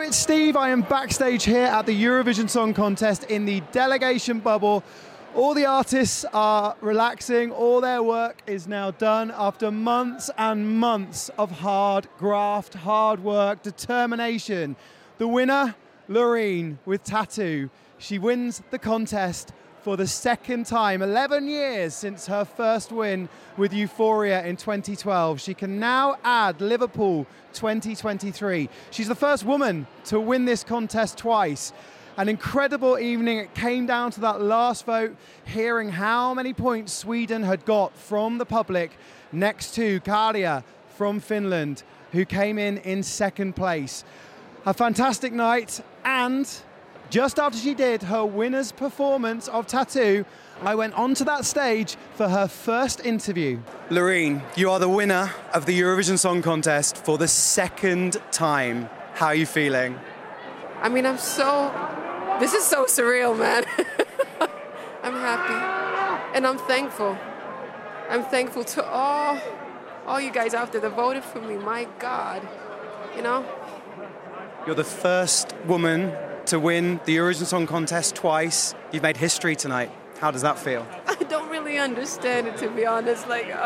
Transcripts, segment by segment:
it's Steve. I am backstage here at the Eurovision Song Contest in the delegation bubble. All the artists are relaxing. All their work is now done after months and months of hard graft, hard work, determination. The winner, Loreen with Tattoo. She wins the contest for the second time, 11 years since her first win with Euphoria in 2012. She can now add Liverpool 2023. She's the first woman to win this contest twice. An incredible evening. It came down to that last vote, hearing how many points Sweden had got from the public, next to Kaalia from Finland, who came in second place. A fantastic night, and just after she did her winner's performance of Tattoo, I went onto that stage for her first interview. Loreen, you are the winner of the Eurovision Song Contest for the second time. How are you feeling? I mean, this is so surreal, man. I'm happy and I'm thankful. I'm thankful to all you guys out there that voted for me. My God, you know? You're the first woman to win the Eurovision Song Contest twice. You've made history tonight. How does that feel? I don't really understand it, to be honest.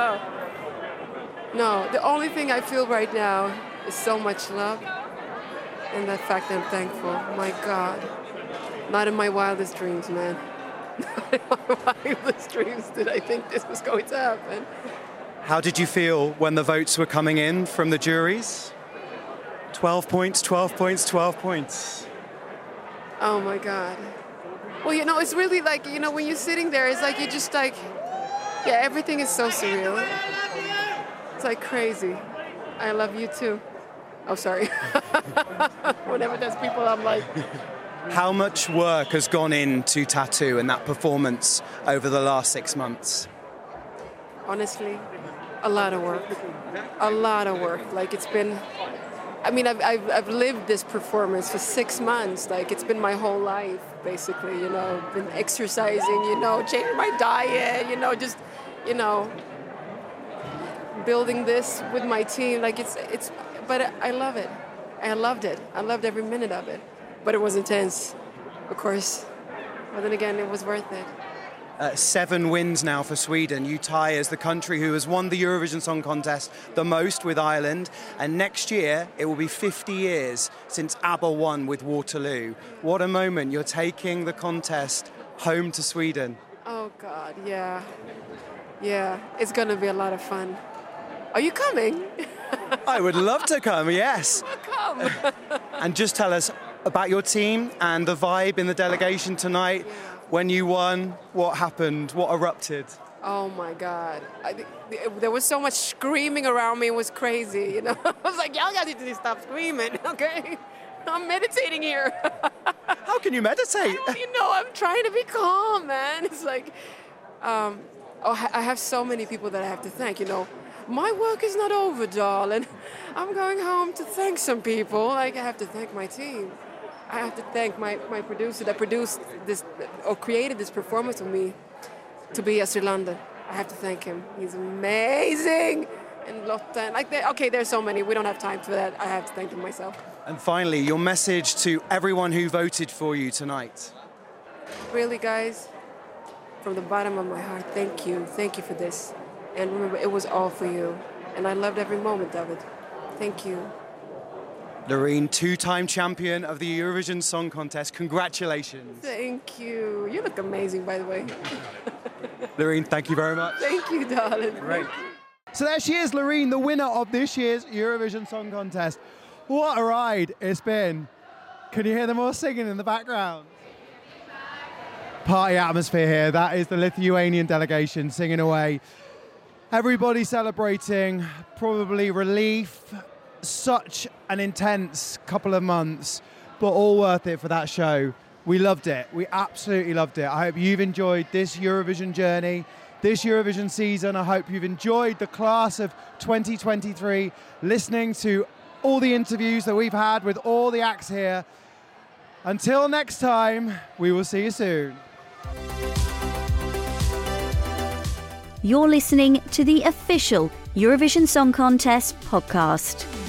No, the only thing I feel right now is so much love and the fact that I'm thankful. My God. Not in my wildest dreams, man. Not in my wildest dreams did I think this was going to happen. How did you feel when the votes were coming in from the juries? 12 points, 12 points, 12 points. Oh my God. Well, you know, it's really like, you know, when you're sitting there, it's like, you just like, yeah, everything is so surreal. It's like crazy. I love you too. Oh, sorry. Whenever there's people, I'm like... How much work has gone into Tattoo and that performance over the last 6 months? Honestly, a lot of work. A lot of work. Like, it's been... I mean, I've lived this performance for 6 months. Like, it's been my whole life, basically, you know. Been exercising, you know, changing my diet, you know, just, you know, building this with my team. Like, but I love it. I loved it. I loved every minute of it. But it was intense, of course. But then again, it was worth it. 7 wins now for Sweden. You tie as the country who has won the Eurovision Song Contest the most with Ireland. And next year, it will be 50 years since ABBA won with Waterloo. What a moment. You're taking the contest home to Sweden. Oh, God, yeah. Yeah, it's going to be a lot of fun. Are you coming? I would love to come, yes. Come. And just tell us about your team and the vibe in the delegation tonight. Yeah. When you won, what happened? What erupted? Oh my God. There was so much screaming around me. It was crazy, you know. I was like, y'all got to stop screaming, okay? I'm meditating here. How can you meditate? You know, I'm trying to be calm, man. It's like, I have so many people that I have to thank, you know. My work is not over, darling. I'm going home to thank some people. Like, I have to thank my team. I have to thank my producer that produced this or created this performance with me, Tobias Rylander. I have to thank him. He's amazing. And Lotta, there's so many. We don't have time for that. I have to thank him myself. And finally, your message to everyone who voted for you tonight. Really, guys, from the bottom of my heart, thank you. Thank you for this. And remember, it was all for you. And I loved every moment of it. Thank you. Loreen, 2-time champion of the Eurovision Song Contest. Congratulations. Thank you. You look amazing, by the way. Loreen, thank you very much. Thank you, darling. Great. So there she is, Loreen, the winner of this year's Eurovision Song Contest. What a ride it's been. Can you hear them all singing in the background? Party atmosphere here. That is the Lithuanian delegation singing away. Everybody celebrating, probably relief. Such an intense couple of months, but all worth it for that show. We loved it. We absolutely loved it. I hope you've enjoyed this Eurovision journey, this Eurovision season. I hope you've enjoyed the class of 2023, listening to all the interviews that we've had with all the acts here. Until next time, we will see you soon. You're listening to the official Eurovision Song Contest podcast.